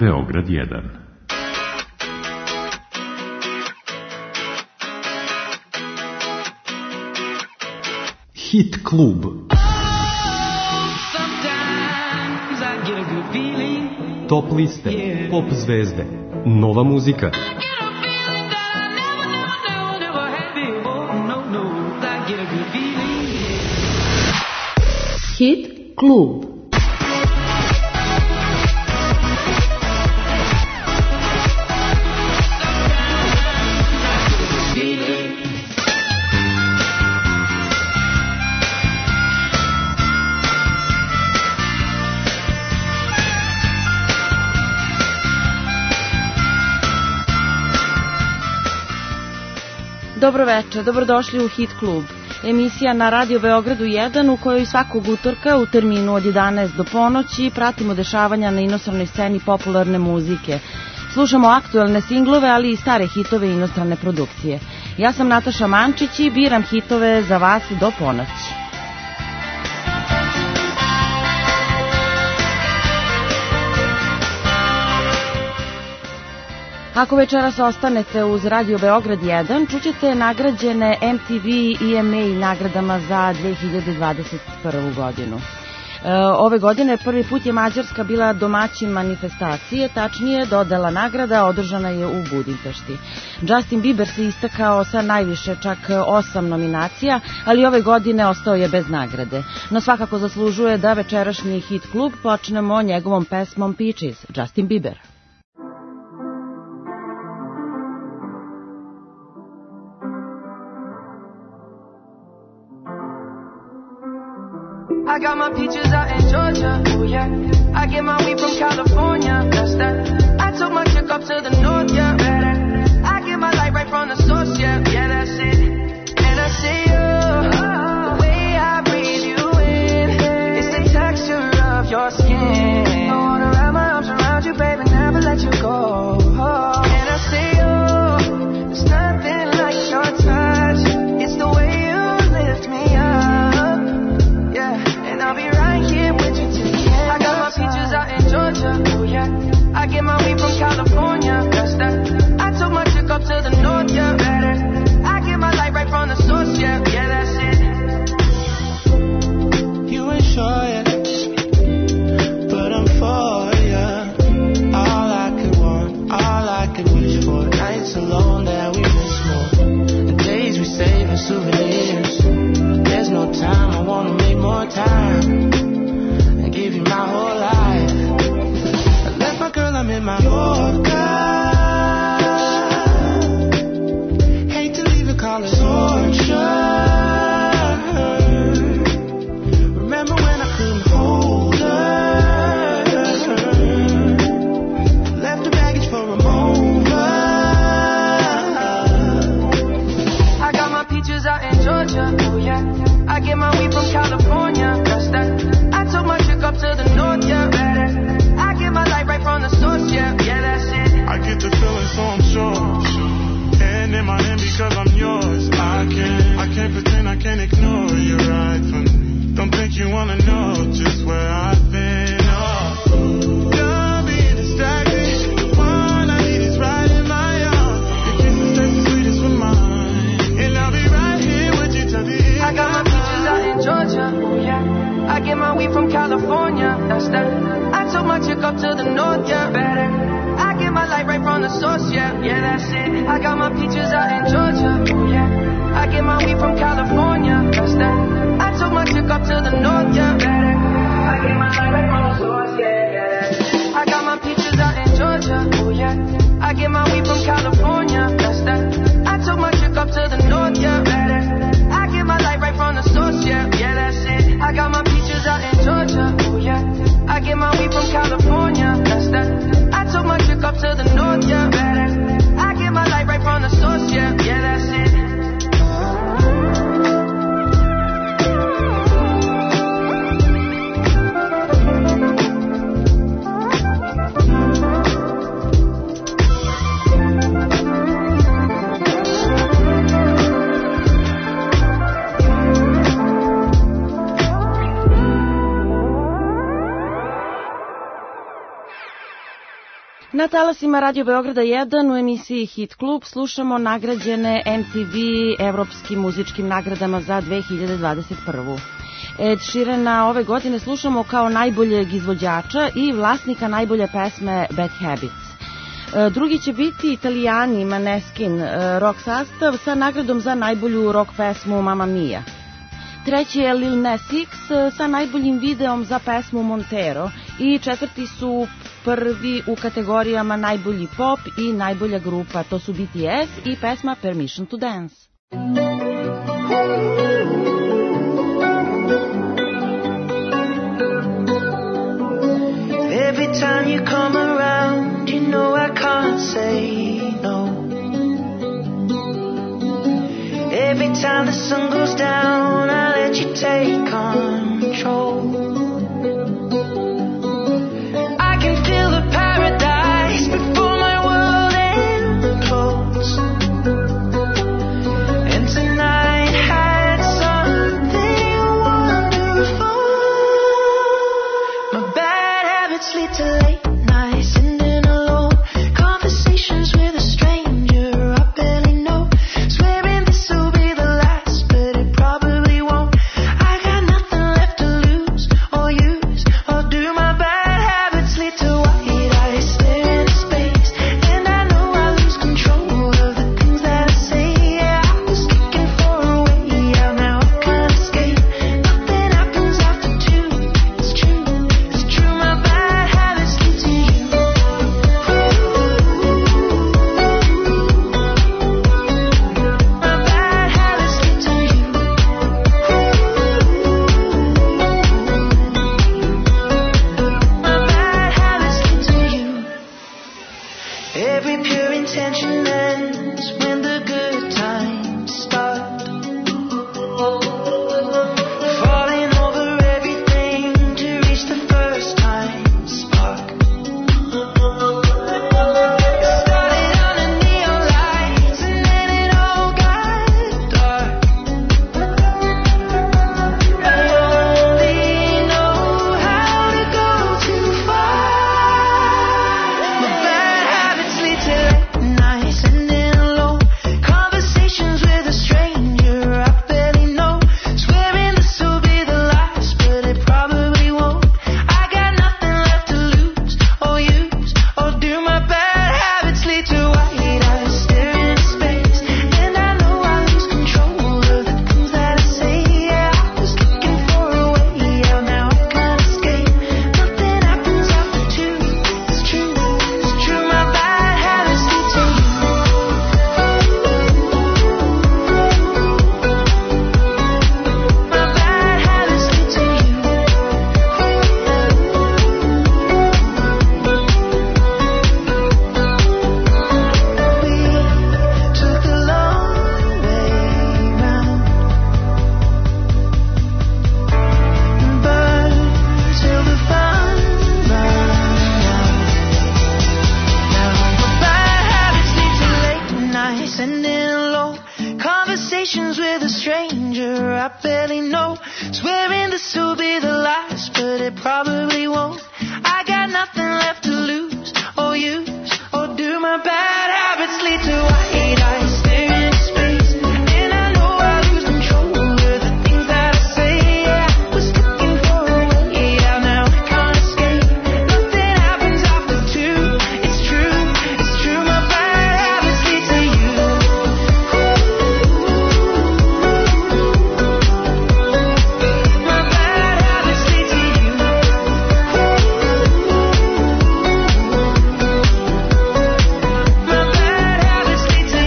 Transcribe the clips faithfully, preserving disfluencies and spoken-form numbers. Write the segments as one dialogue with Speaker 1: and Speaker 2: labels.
Speaker 1: Beograd jedan. Hit klub. Top liste, pop zvezde, nova muzika.
Speaker 2: Hit klub. Dobro večer, dobrodošli u Hit klub. Emisija na Radio Beogradu jedan u kojoj svakog utorka u terminu od jedanaest do ponoći pratimo dešavanja na inostrannoj sceni popularne muzike. Slušamo aktuelne singlove, ali i stare hitove inostrane produkcije. Ja sam Nataša Mančić i biram hitove za vas do ponoći. Ako večeras ostanete uz Radio Beograd jedan, čućete nagrađene M T V i E M A nagradama za dve hiljade dvadeset prvu godinu. E, ove godine prvi put je Mađarska bila domaćin manifestacije, tačnije dodela nagrada održana je u Budimpešti. Justin Bieber se istakao sa najviše, čak osam nominacija, ali ove godine ostao je bez nagrade. No svakako zaslužuje da večerašnji Hit klub počnemo njegovom pesmom Peaches, Justin Bieber.
Speaker 3: I got my peaches out in Georgia, oh yeah. I get my weed from California, that's that. I took my chick up to the north, yeah, better. I get my light right from the source, yeah, yeah, that's it. And I see you, the way I breathe you in, it's the texture of your skin. I wanna wrap my arms around you, baby, never let you go. And I see you, there's nothing like your touch, it's the way you lift me up. I'll be right here with you till the end. I got my peaches out in Georgia, oh yeah. I get my weed from California, that's that. I took my chick up to the north, yeah, better. I get my light right from the source, yeah, yeah, that's it. You ain't sure yet, but I'm for ya. All I could want, all I could wish for. Nights alone that we miss more. The days we save as souvenirs. There's no time, I wanna make more time and give you my whole life. I left my girl, I'm in my Yorker. Hate to leave it, call it torture. Remember when I couldn't hold her? Left the baggage for a mover. I got my peaches out in Georgia, oh yeah. I get my weed from California, that's that. I took my chick up to the north, yeah, better. I get my light right from the source, yeah, yeah, that's it. I get the feeling, so I'm sure. And in my hand because I'm yours. I can't, I can't pretend, I can't ignore you right from me. Don't think you wanna know just where I've been. Oh, don't be distracted. The one I need is right in my arms. Your kisses taste the sweetest with mine, and I'll be right here with you till the end. I got my Georgia, oh yeah. I get my weed from California, that's that. I took my chick up to the north, yeah, better. I get my light right from the source, yeah, yeah, that's it. I got my peaches out in Georgia, oh yeah. I get my weed from California, that's that. I took my chick up to the north, yeah, better. I get my light right from the source, yeah, yeah, that's it. I got my peaches out in Georgia, oh yeah. I get my weed from California, that's that. I took my chick up to the north, yeah, better. I get my light right from the source, yeah, yeah, that's it. I got my peaches out in Georgia, oh yeah. I get my weed from California, that's that. I took my chick up to the north, yeah, better. I get my light right from the source, yeah, yeah, that's it.
Speaker 2: Na talasima Radio Beograda jedan u emisiji Hit Klub slušamo nagrađene M T V evropskim muzičkim nagradama za dve hiljade dvadeset prvu. Ed Sheerana ove godine slušamo kao najboljeg izvođača i vlasnika najbolje pesme Bad Habits. Drugi će biti Italijani Maneskin, rock sastav sa nagradom za najbolju rock pesmu Mamma Mia. Treći je Lil Nas X sa najboljim videom za pesmu Montero i četvrti su prvi u kategorijama najbolji pop i najbolja grupa, to su B T S i pesma Permission to Dance.
Speaker 4: Every time you come around, you know I can't say no. Every time the sun goes down, I let you take control. I can feel the paradise before my world implodes. And tonight had something wonderful. My bad habits lead to late nights, ending alone. Conversations with a stranger I barely know. Swearing this will be the last, but it probably won't. I got nothing left to lose or use or do. My bad habits lead to white eyes staring into space, and I know I lose control of the things that I say. Yeah, I was looking for a way out, now I can't escape. Nothing happens after two. It's true, it's true. My bad habits lead to you. My bad habits lead to you. My bad habits lead to you. Every pure intention ends when the good times start. Falling over everything to reach the first time spark. Started under neon lights and then it all got dark. I only know how to go too far. My bad habits lead to late nights, ending alone. Conversations with a stranger I barely know. Swearing this will be the last, but it probably won't. I got nothing left to lose or use or do. My bad habits lead to white eyes staring into space, and I know I lose control of the things that I say. Yeah, I was looking for a way out, now I can't escape. Nothing happens after two. It's true, it's true. My bad habits lead to you. My bad habits lead to you. We took the long way round, but till the fun ran out. Now my bad habits lead to late nights, ending alone. Conversations with a stranger I barely know. Swearing this will be the last, but it probably won't. I got nothing left to lose or use or do. My bad habits lead to white eyes staring into space, and I know I lose control of the things that I say. Yeah, I was looking for a way out, now I can't escape. Nothing happens after two. It's true, it's true. My bad habits lead to you. My bad habits lead to you. My bad habits lead to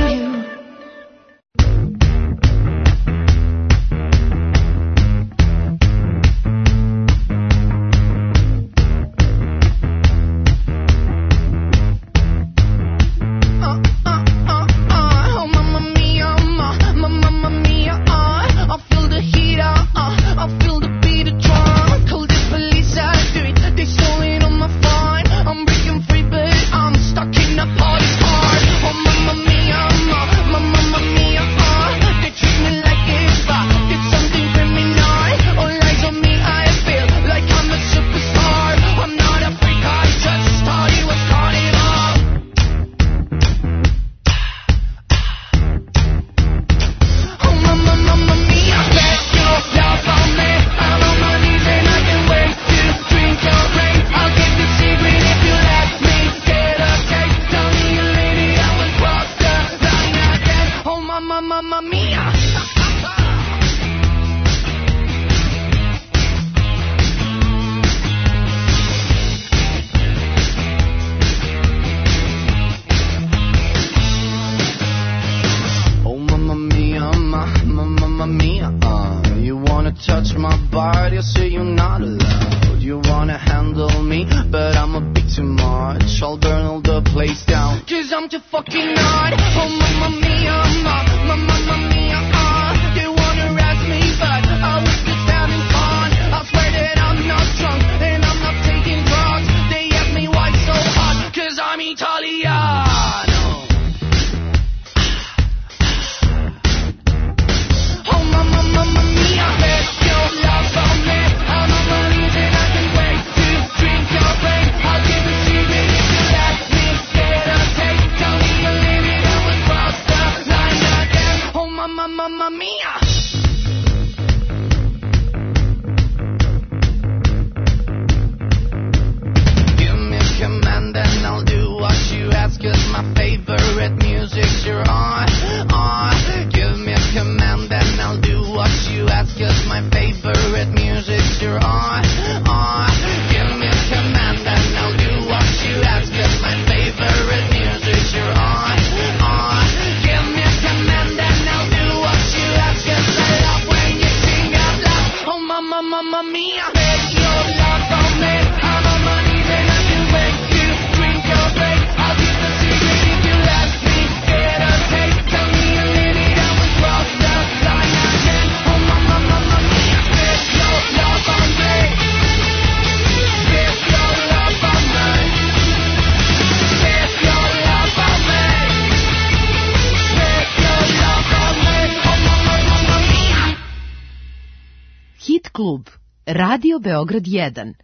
Speaker 3: going on. Oh, mamma mia, mamma, mamma mia, uh. They wanna arrest me, but I was just having fun. I swear that I'm not drunk and I'm not taking drugs. They ask me why it's so hot, cause I'm Italiano. Oh, mamma, mamma mia, bet your love on me. I'm on my knees and I can wait to drink your brain. I'll give a secret if you let me get a taste. Tell me you live it up across the line again. Oh, mamma, mamma mia. Give me a command and I'll do what you ask, cause my favorite music's you're on, on. Give me a command and I'll do what you ask, cause my favorite music's you're on, on. Give me a command and I'll do what you ask, cause my favorite music's you're on, on. Give me a command and I'll do what you ask, cause I love when you sing out loud. Oh, mamma, mamma mia, bet your love on me. I'm on my knees and I can wait to drink your brain. I'll give a secret if you let me get a taste. Tell me you live it up across the line again. Oh, mamma, mamma mia, bet your love on me. Bet your love on me. Bet your love on me. Bet your love on me. Oh, mamma, mamma mia.
Speaker 5: Hit klub. Radio Beograd jedan.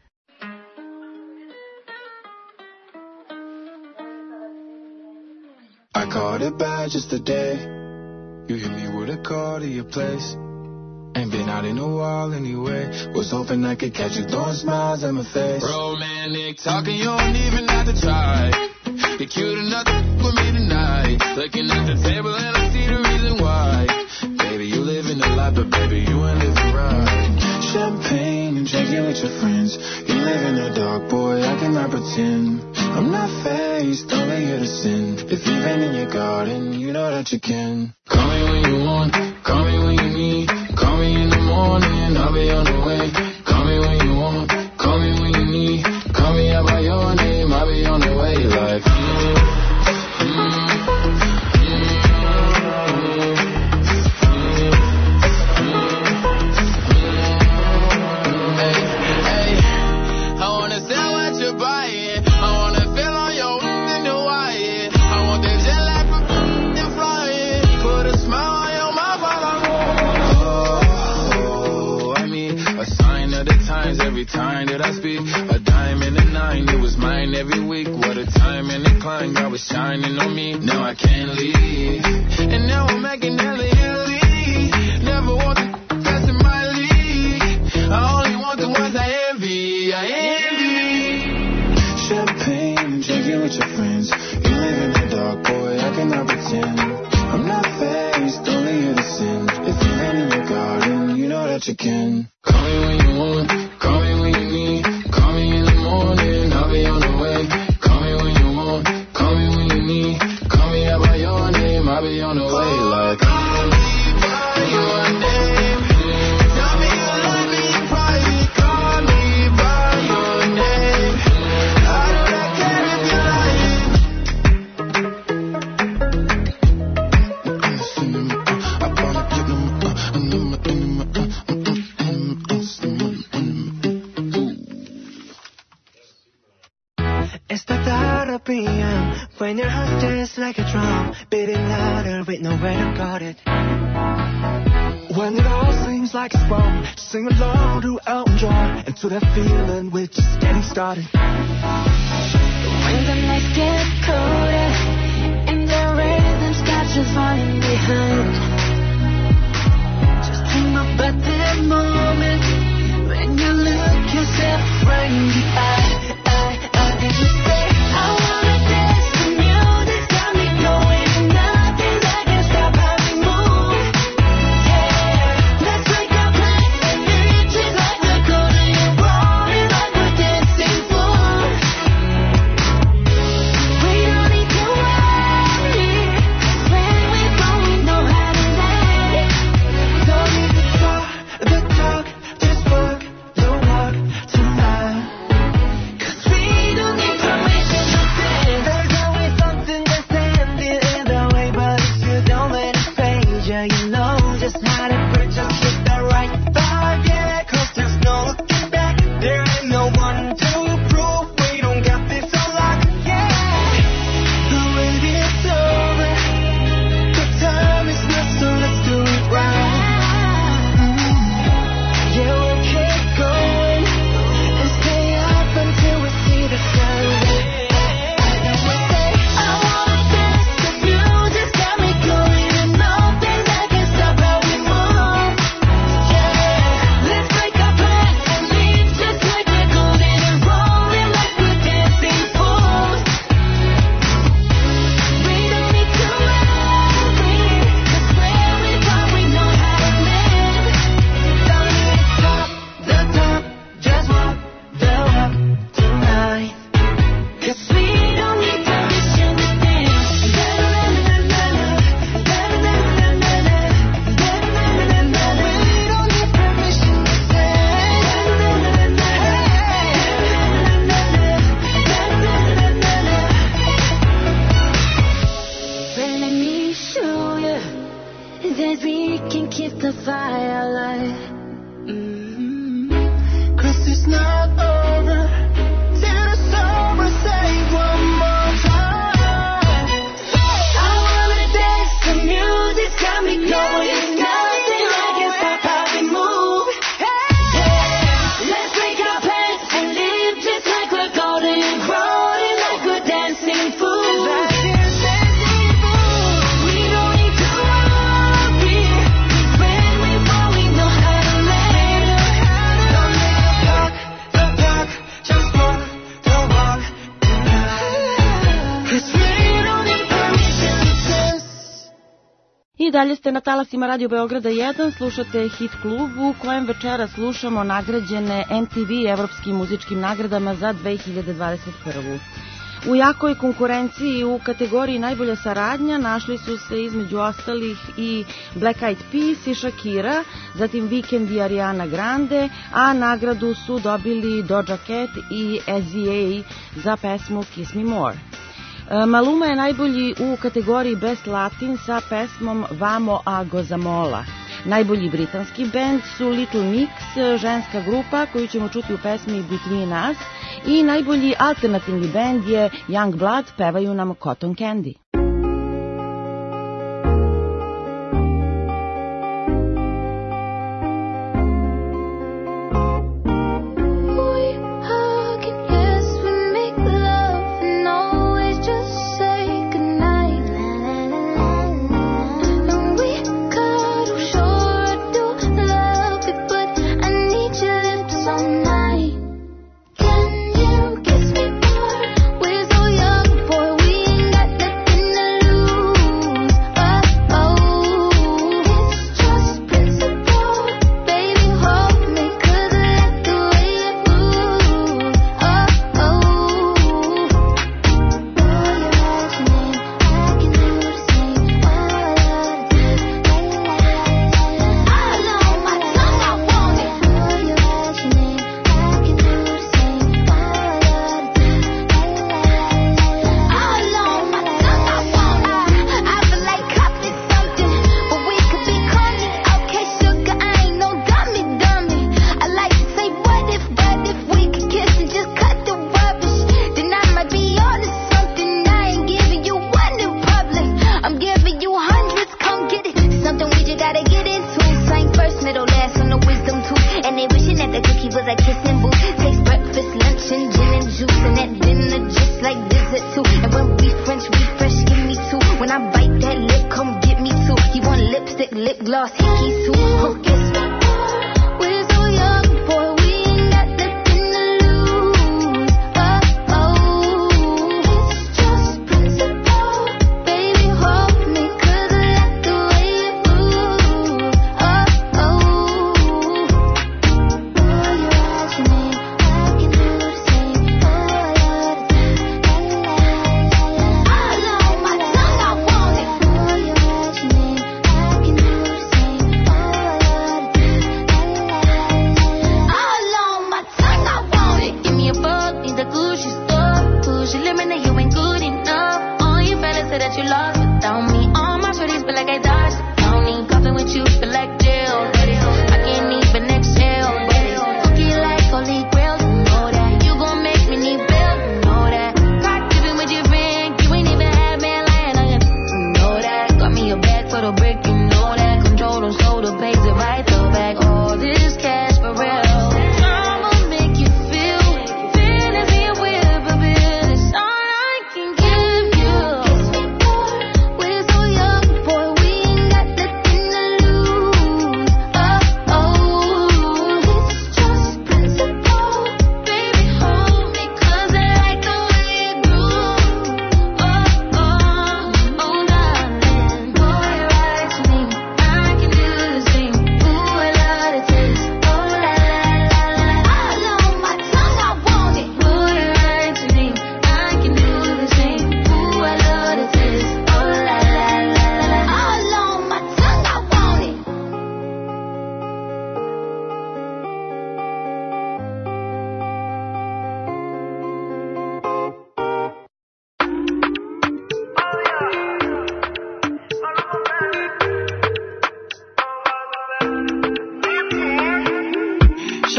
Speaker 6: I caught it bad just today. You hit me with a call to your place. Ain't been out in a while anyway. Was hoping I could catch you throwing smiles at my face.
Speaker 7: Romantic talking, you don't even have to try. You're cute enough to f- with me tonight. Looking at the table and I see the reason why. Baby, you living a lot, but baby, you ain't living right.
Speaker 6: Champagne and drinking with your friends. You live in the dark, boy, I cannot pretend. I'm not faced, only here to sin. If you've been in your garden, you know that you can.
Speaker 7: Call me when you want, call me when you need. Call me in the morning, I'll be on the way. Call me when you want, call me when you need. Call me out by your name, I'll be on the way. Like, mm, mm, every time that I speak, a dime and a nine, it was mine every week. What a time and a climb, God was shining on me. Now I can't leave, and now I'm making hella Italy. Never want the best in my league. I only want the ones I envy. I envy.
Speaker 6: Champagne and drinking with your friends. You live in the dark, boy, I cannot pretend. I'm not faced, only here to sin. If you've been in your garden, you know that you can.
Speaker 7: Call me when you want, call me when you need. Call me in the morning, I'll be on the way. Call me when you want, call me when you need. Call me out by your name, I'll be on the way. Like, call me by your name. Tell me you love me in private. Call me by your name. I do not care if you like
Speaker 4: It's the thought of P M when your heart just like a drum, beating louder with nowhere to guard it. When it all seems like it's wrong, sing along to Elton John and to that feeling we're just getting started.
Speaker 8: When the nights get colder and the rhythm starts just falling behind, just dream about that moment when you look yourself right in the eye. And you say, I wanna dance, the music's got me going, and nothing that can stop how we move. Yeah, let's wake up like the beaches, like we're golden and rolling, like we're dancing fools. We don't need to worry. that we can keep the fire alive. Mm-hmm.
Speaker 6: 'Cause it's not over till it's over. Say one more time.
Speaker 8: I wanna dance, the music's got me going. It's nothing like it's not how we move. Hey, let's break our plans and live just like we're golden, growing like we're dancing fools. We don't need to worry when we fall, we know how to let it.
Speaker 6: Don't let the clock, just walk the walk tonight. 'Cause we don't need permission to dance.
Speaker 2: I dalje ste na talasima Radio Beograda jedan, slušate Hit klub u kojem večera slušamo nagrađene M T V evropskim muzičkim nagradama za dve hiljade dvadeset prvu. U jakoj konkurenciji u kategoriji najbolja saradnja našli su se između ostalih i Black Eyed Peas i Shakira, zatim Weekend i Ariana Grande, a nagradu su dobili Doja Cat i S Z A za pesmu Kiss Me More. Maluma je najbolji u kategoriji Best Latin sa pesmom Vamo a Gozamola. Najbolji britanski bend su Little Mix, ženska grupa koju ćemo čuti u pesmi Between Us, i najbolji alternativni bend je Young Blood, pevaju nam Cotton Candy.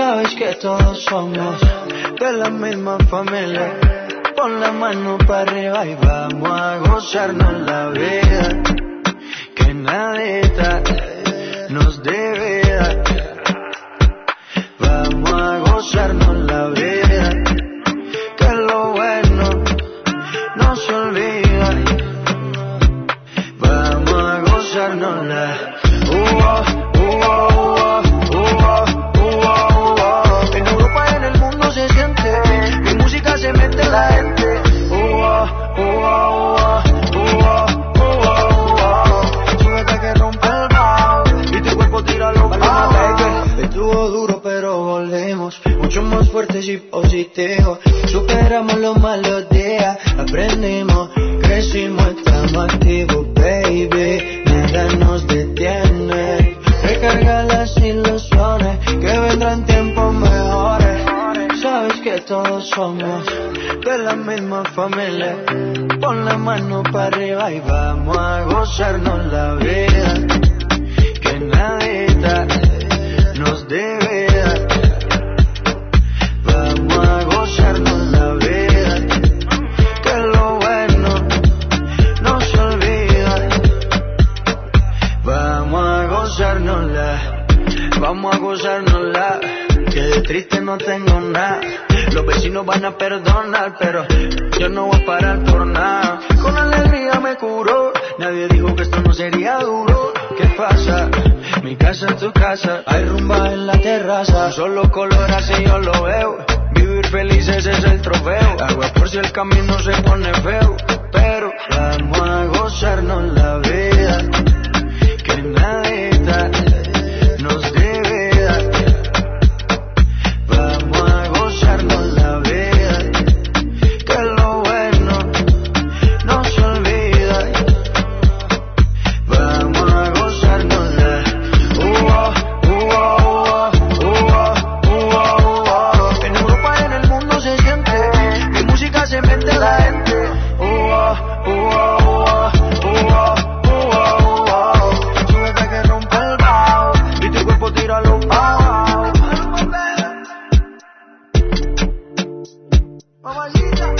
Speaker 9: Sabes que todos somos de la misma familia. Pon la mano para arriba y vamos a gozarnos la vida. Que nadita nos debe dar. Vamos a gozarnos la vida. Que lo bueno no se olvida. Vamos a gozarnos la uh-oh, uh-oh, uh-oh, uh-oh, uh-oh. En Europa y en el mundo se siente. Mi música se mete en la gente. Uh-oh, uh-oh, uh-oh, uh-oh, uh-oh. Súbete que rompe el bajo y tu cuerpo tíralo para baby. Estuvo duro pero volvemos mucho más fuertes y positivos. Superamos los malos días, aprendimos, crecimos, estamos activos, baby. Nada nos detiene. Recarga las ilusiones que vendrán tiempos mejores. Sabes que todos somos de la misma familia. Pon la mano para arriba y vamos a gozarnos la vida. Que nadita nos debe dar. Vamos a gozarnos la vida. Que lo bueno no se olvida. Vamos a gozárnosla. Vamos a gozárnosla. Que de triste no tengo nada. Los vecinos van a perdonar, pero yo no voy a parar por nada. Con alegría me curó. Nadie dijo que esto no sería duro. ¿Qué pasa? Mi casa es tu casa. Hay rumba en la terraza. Solo color así yo lo veo. Vivir feliz ese es el trofeo. Agua por si el camino se pone feo. Pero vamos a gozarnos la vida. Que nadita nos debe dar. Vamos a gozarnos la vida. Que lo bueno no se olvida. Vamos a gozarnos la uh-oh, uh-oh, uh-oh, uh-oh, uh-oh. En Europa y en el mundo se siente. Mi música se mete en la gente. Uh-oh, uh-oh, uh-oh, uh-oh, uh-oh. Súbete que rompe el bajo y tu cuerpo tíralo abajo. Mamacita.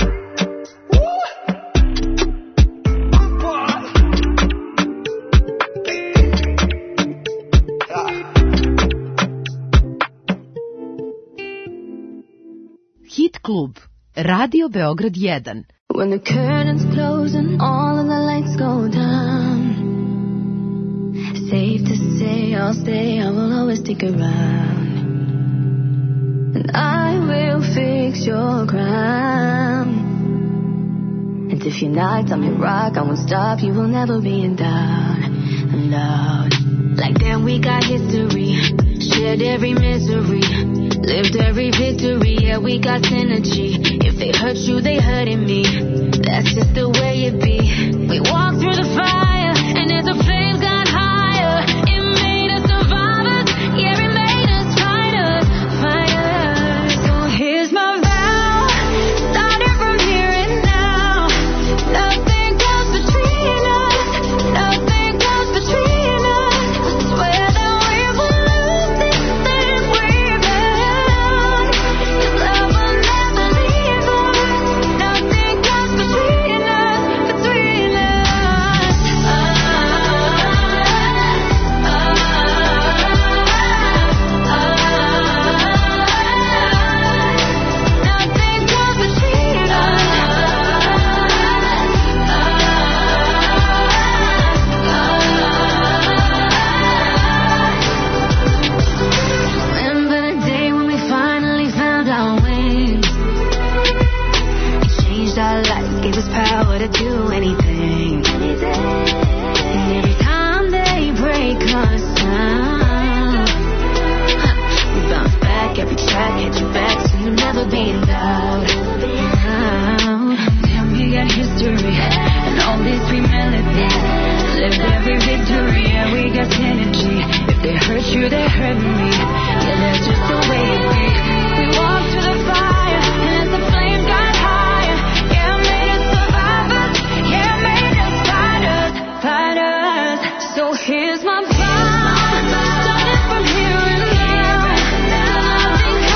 Speaker 5: Hit Klub, Radio Beograd jedan.
Speaker 8: When the curtains close and all of the lights go down, safe to say I'll stay, I will always stick around. And I will fix your crown. And if you're not on your rock, I won't stop, you will never be in doubt. Loud. Like then we got history, shared every misery, lived every victory, yeah, we got synergy. If they hurt you, they hurting me. That's just the way it be. We walk through the fire, and as the flames got higher, it made us survivors. Yeah, it made us fighters, fighters. So here's my vow, starting from here and now. Nothing comes between us. Nothing comes between us. Swear that we will lose this thing we've had. 'Cause love will never leave us. Nothing comes between us, between us. Ah, ah, ah, nothing comes between us. Remember the day when we finally found our wings? It changed our lives, gave us power to do anything. And every time they break us down, we bounce back, every track hit you back, so you'll never be in doubt. Now we got history and all these sweet melodies, lived every victory, yeah, we got synergy. If they hurt you, they hurt me. Yeah, that's just the way it be. We walk through the fire, and as the flames got higher, yeah, made us survivors. Yeah, made us fighters, fighters. So here's my vow, starting from here and now. Nothing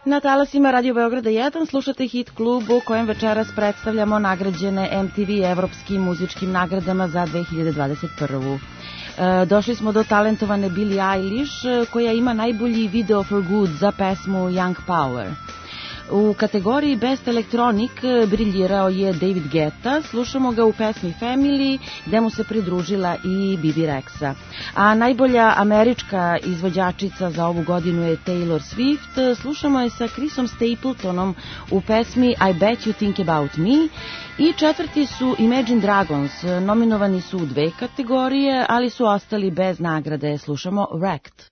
Speaker 2: Na talasima Radio Beograda jedan slušate Hit klub u kojem večeras predstavljamo nagrađene M T V evropskim muzičkim nagradama za dve hiljade dvadeset prvu. E, došli smo do talentovane Billie Eilish koja ima najbolji video for good za pesmu Young Power. U kategoriji Best Electronic briljirao je David Guetta, slušamo ga u pesmi Family, gde mu se pridružila i Bibi Rexa. A najbolja američka izvođačica za ovu godinu je Taylor Swift, slušamo je sa Chrisom Stapletonom u pesmi I Bet You Think About Me. I četvrti su Imagine Dragons, nominovani su u dve kategorije, ali su ostali bez nagrade, slušamo Wrecked.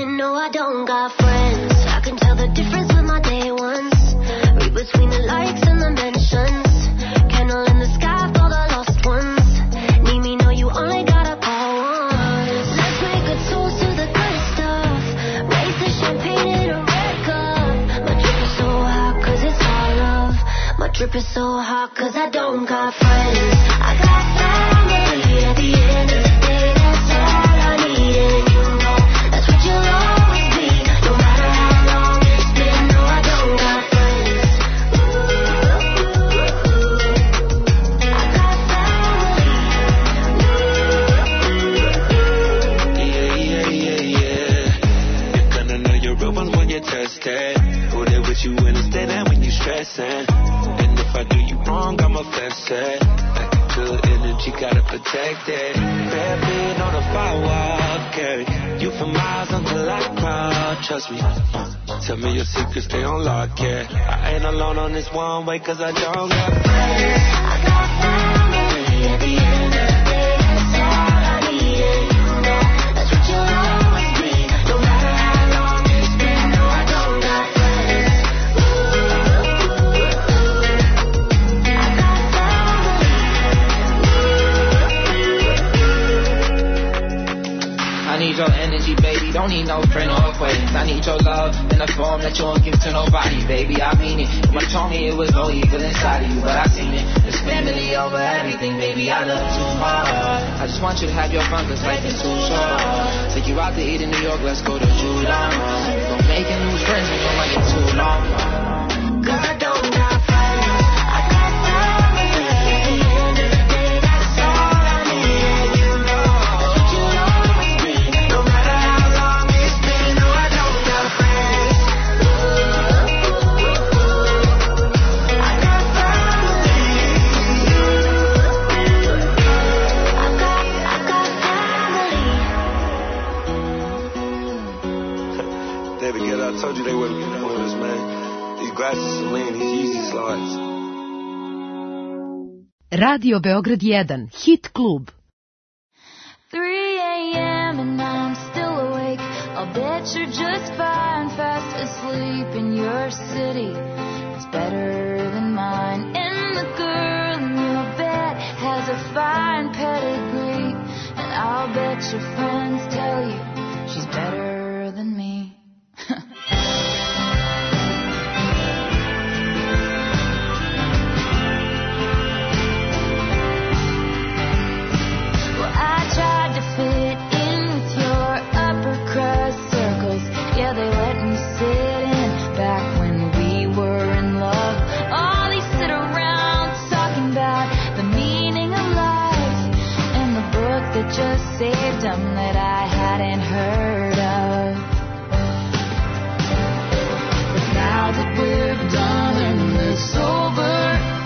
Speaker 8: Between the likes and Tripping so hard cause I don't got friends. I got family at the end of the day. That's all I need, and you know that's what you'll always be. No matter how long it's been, no, I don't got friends. Ooh, I got family.
Speaker 10: Yeah, yeah, yeah, yeah. You're gonna know your real ones when you're tested. Who there with you when it's dead and when you're stressing. If I do you wrong, I'ma fix it. Good energy, gotta protect it. Bare being on the firewall, carry you for miles until I cry. Trust me, tell me your secrets, stay on lock, yeah. I ain't alone on this one way, cause I don't got friends.
Speaker 8: I got family at the end of the day. That's all I need, and you know that's what you'll always be. No matter how long it's been, no, I don't got friends.
Speaker 11: I need your energy, baby, don't need no friend or acquaintance. I need your love in a form that you won't give to nobody, baby, I mean it. You told me it was no evil inside of you, but I seen it. It's family over everything, baby, I love you too hard. I just want you to have your fun, cause life is too short. Take you out to eat in New York, let's go to Judon. Don't make new friends when you're running too long.
Speaker 8: Cause I don't got friends. I got family at the end of the day. That's all I need, and you know that's what you'll always be. No matter how long it's been, no, I don't got friends. I got family. I got, I got family.
Speaker 10: David Guetta, I told you they wouldn't be with us, man. These glasses are lean, these Yeezy slides.
Speaker 5: Radio Beograd jedan, Hit Klub.
Speaker 12: three a.m. and I'm still awake. I'll bet you're just fine, fast asleep in your city. It's better than mine. And the girl in your bed has a fine pedigree. And I'll bet your friends tell you she's better than me. Fit in with your upper crust circles. Yeah, they let me sit in back when we were in love. Oh, they sit around talking about the meaning of life and the book that just saved them that I hadn't heard of. But now that we're done and it's over,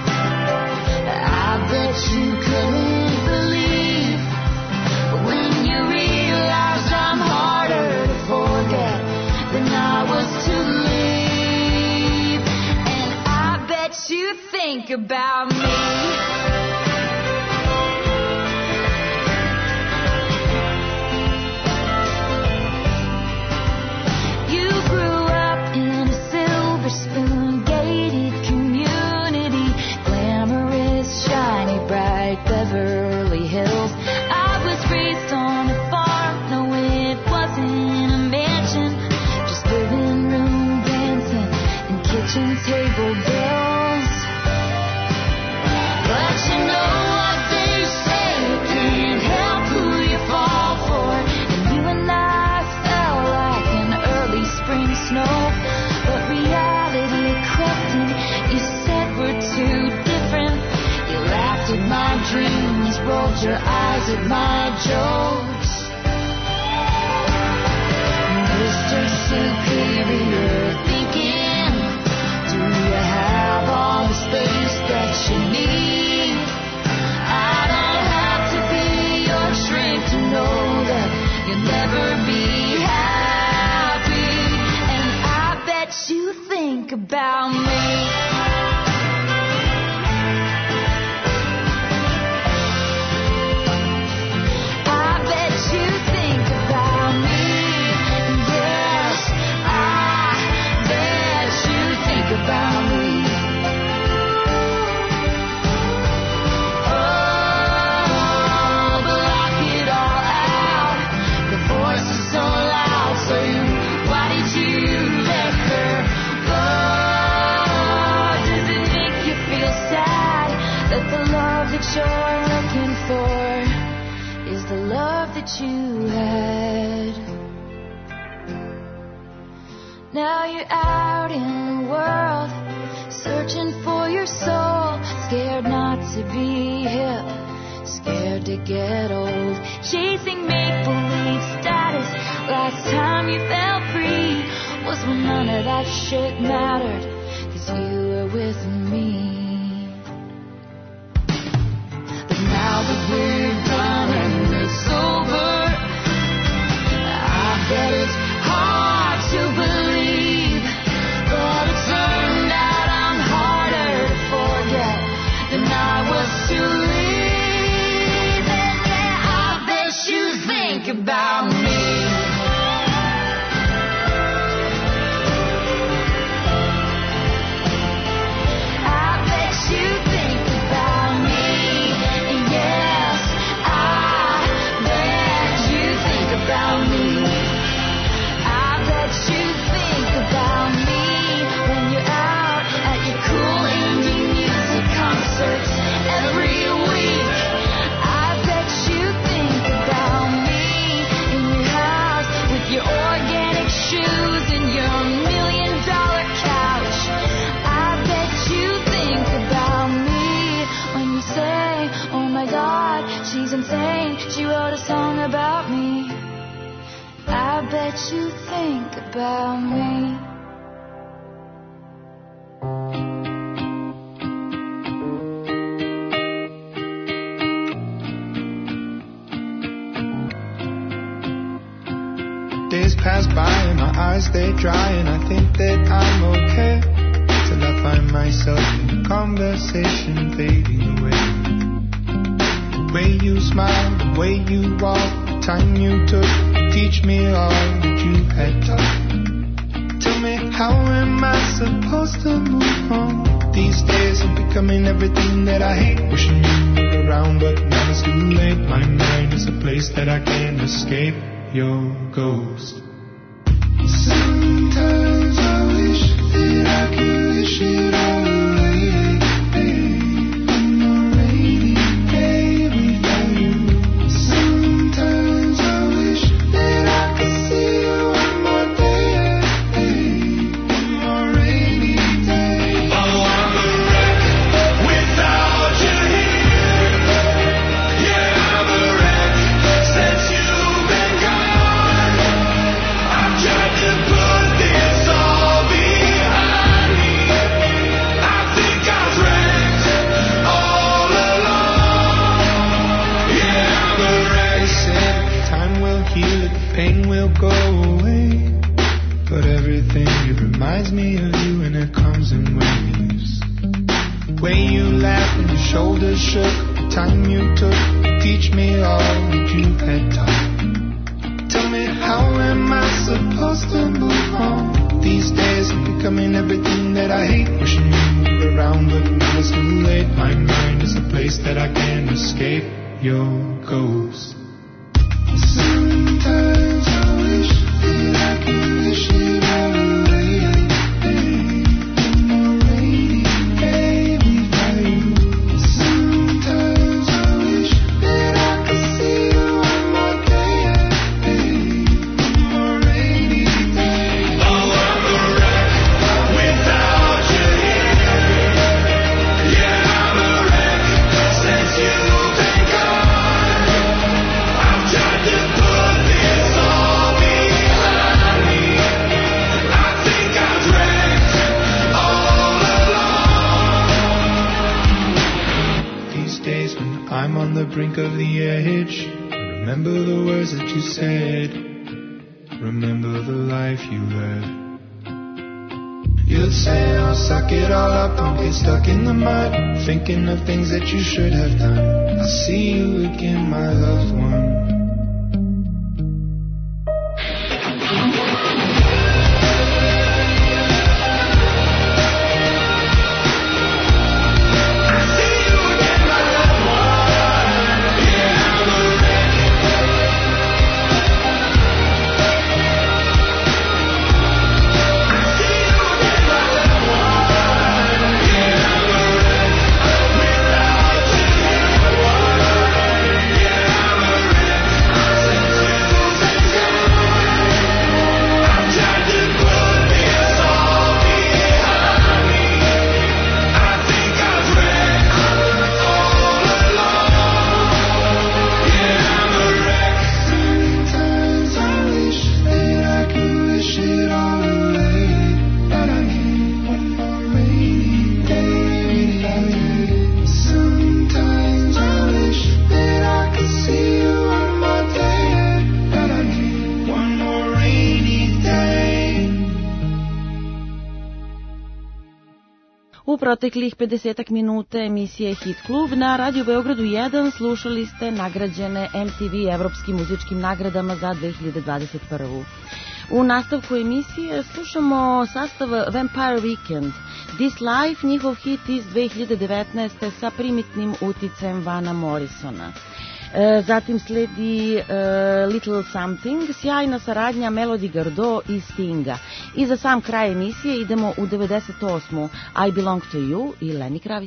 Speaker 12: I bet you couldn't believe when you realize I'm harder to forget than I was to leave. And I bet you think about me. You grew up in a silver spoon gated community, glamorous, shiny, bright Beverly Hills. I was raised on a farm, no it wasn't a mansion, just living room dancing and kitchen table bills. But you know what they say, you can't help who you fall for. And you and I fell like an early spring snow, but reality crept in. You said we're too different. You laughed at my dreams, rolled your eyes at my jokes. Mister Superior thinking, do you have all the space that you need? I don't have to be your shrink to know that you'll never be happy. And I bet you think about me. About me. Oh, block it all out. The voice is so loud, so you, why did you let her go?
Speaker 8: to be hip, scared to get old, chasing make-believe status. Last time you felt free was when none of that shit mattered, 'cause you were with me. But now that we're done and it's over, I bet it's hard to believe that it turned out I'm harder to forget than I was to leave. And yeah, I bet you think about me. Every week, I bet you think about me in your house with your organic shoes and your million dollar couch. I bet you think about me when you say, oh my God, she's insane, she wrote a song about me. I bet you think about me.
Speaker 6: Days pass by and my eyes they dry, and I think that I'm okay, till I find myself in a conversation fading away. The way you smile, the way you walk, the time you took to teach me all that you had taught. Tell me, how am I supposed to move on? These days I'm becoming everything that I hate, wishing you were around, but now it's too late. My mind is a place that I can't escape your ghost. Sometimes I wish that I could wish it all away. On a rainy day without you. Sometimes I wish that I could see you one more day. On a rainy day. Oh, I'm a wreck without you here. Yeah, I'm a wreck since you've been gone. I've tried to put this all behind me. I think I've wrecked all along. Yeah, I'm a wreck. They said time will heal it, pain will go away, but everything, it reminds me of you, and it comes in waves. The way you laughed and your shoulders shook, the time you took to teach me all that you had taught. Tell me, how am I supposed to move on? These days I'm becoming everything that I hate, wishing you were around, but now it's too late. My mind is a place that I can't escape your ghost. Sometimes I wish that I could wish it all away. On a rainy day without you. Sometimes I wish that I could see you one more day. On a rainy day. Oh, I'm a wreck without you here. Yeah, I'm a wreck since you've been gone. I've tried to put this all behind me. I think I've wrecked all along. These days when I'm on the brink of the edge, I remember the words that you said, remember the life you led. You'd say, oh, suck it all up, don't get stuck in the mud, thinking of things that you should have done. I'll see you again, my loved one.
Speaker 7: Yeah, I'm a wreck.
Speaker 2: U proteklih pedesetak minuta emisije Hit Klub na Radio Beogradu jedan slušali ste nagrađene M T V evropskim muzičkim nagradama za dve hiljade dvadeset prvu. U nastavku emisije slušamo sastav Vampire Weekend, This Life, njihov hit iz dve hiljade devetnaeste. sa primitnim uticajem Vana Morrisona. Zatim sledi uh, Little Something, sjajna saradnja Melody Gardot i Stinga. I za sam kraj emisije idemo u devedeset osmu. I Belong to You i Lenny Kravitz.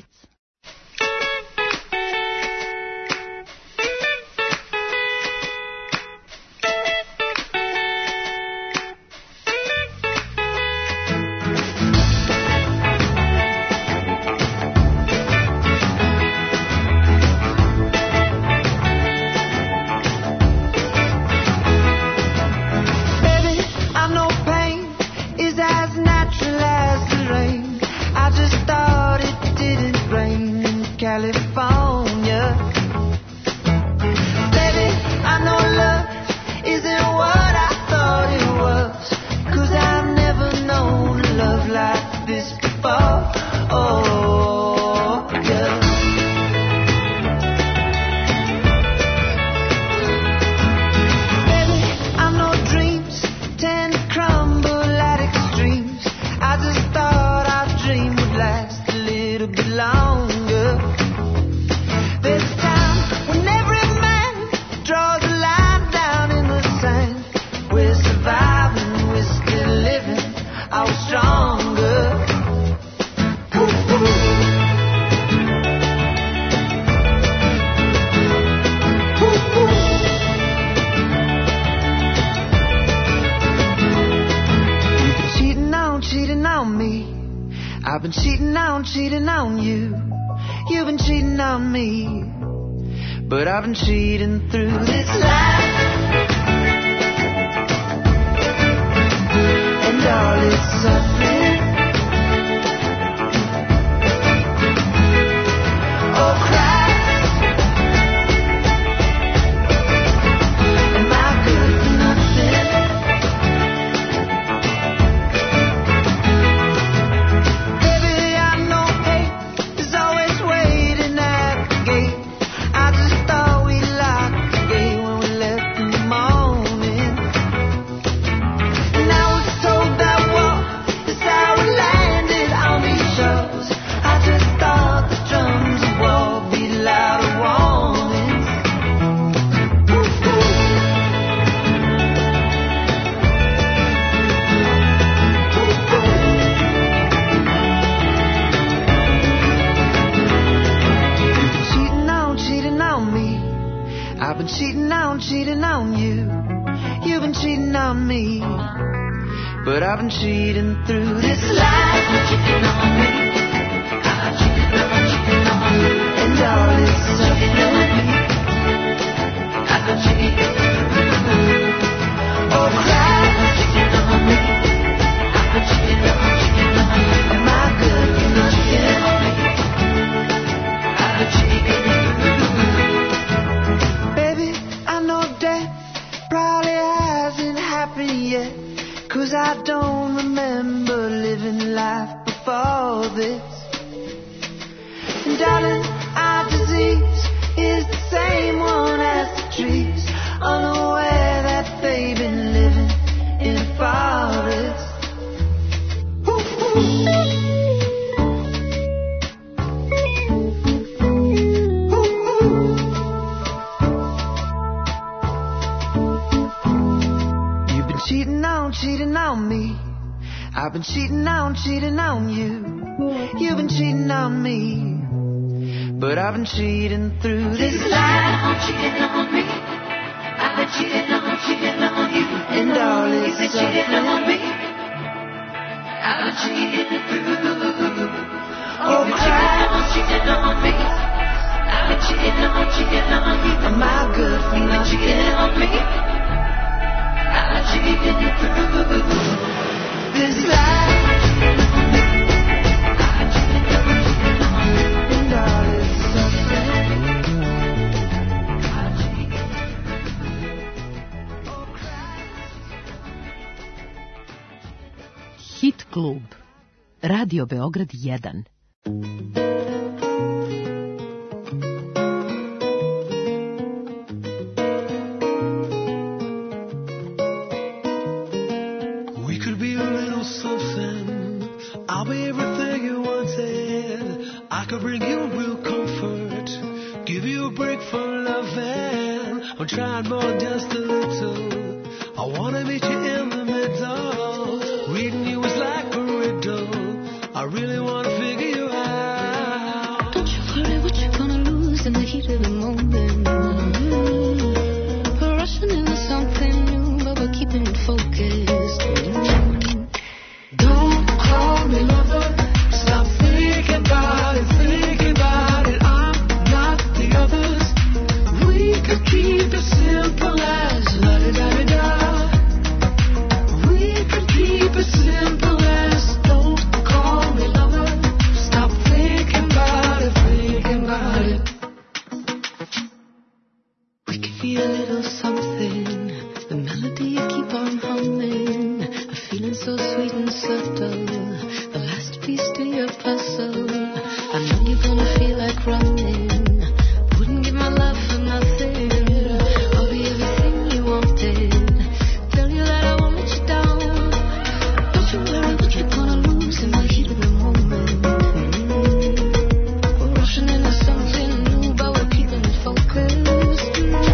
Speaker 9: I've been cheating on, cheating on you. You've been cheating on me. But I've been cheating through this life. And all its suffering. Oh, Christ. Am I good for nothing? I've been cheating on, cheating on you. You've been cheating on me. But I've been cheating through this life. I've been cheating on me. I've been cheating on, cheating on you. And all this suffering. I've been cheating through. Oh, Christ. I've been cheating on me. I've been cheating on, cheating on you. Am I good for nothing? I've been cheating through. Probably hasn't happened yet, 'cause I don't remember living life before this. And darling, our disease is the same one as the trees, unaware that they've been living in a forest. Ooh, ooh. Cheating on me. I've been cheating on, cheating on you. You've been cheating on me. But I've been cheating through this life. I'm cheating on me. I've been cheating on, cheating on you. And all this You've been cheating on me. I've been cheating through. Oh, cheating on, cheating on me. I've been cheating on, cheating on you. Am I good for not cheating on me? I'm cheating through this life. I'm cheating and all is suffering. I'm cheating.
Speaker 5: Hit Klub. Radio Beograd jedan.
Speaker 6: We could be a little something. I'll be everything you wanted. I could bring you real comfort, give you a break from loving. I'm trying more, just a little. I wanna meet you in the middle. Reading you is like a riddle. I really wanna figure you out.
Speaker 8: Don't you worry what you're gonna lose in the heat of the moment. We're rushing into something new, but we're keeping it focused.
Speaker 6: Don't call me lover. Stop thinking about it, thinking about it. I'm not the others. We could keep it simple as la-di-da-di-da. We could keep it simple as don't call me lover. Stop thinking about it, thinking about it.
Speaker 8: We could be a little something. The melody you keep on humming. A feeling so sweet and subtle. The last piece to your puzzle. I know you're gonna feel like running. Wouldn't give my love for nothing. I'll be everything you wanted. Tell you that I won't let you down. Don't you worry what you're gonna lose in the heat of the moment. We're rushing into something new, but we're keeping it focused.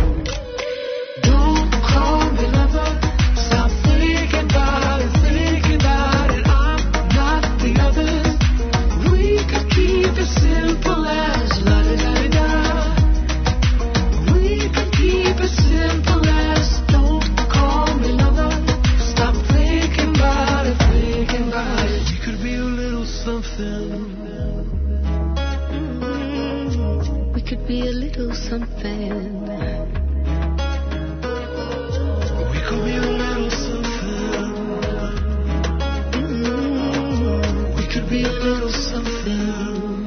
Speaker 6: Don't call me lover. Stop thinking about it, thinking about it. I'm not the others. We could keep it simple as la-di-da-di-da. We could keep it simple as don't call me lover. Stop thinking about it, thinking about it. We could be a little something.
Speaker 8: We could be a little something.
Speaker 6: We could be a little something. We could be a little something.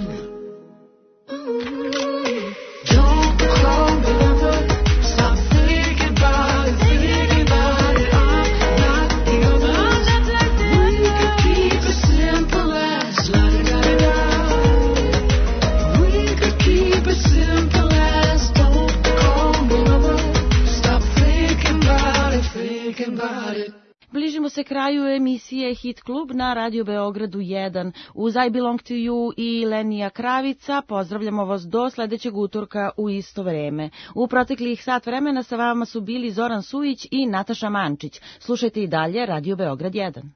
Speaker 6: Don't call me lover. Stop thinking about it, thinking about it. I'm not the others. We could keep it simple as la-di-da-di-da. We could keep it simple as don't call me lover. Stop thinking about it, thinking about it.
Speaker 2: Bližimo se kraju emisije Hit Klub na Radio Beogradu jedan. Uz I Belong to You i Lenija Kravica pozdravljamo vas do sledećeg utorka u isto vreme. U proteklih sat vremena sa vama su bili Zoran Sujić i Nataša Mančić. Slušajte i dalje Radio Beograd jedan.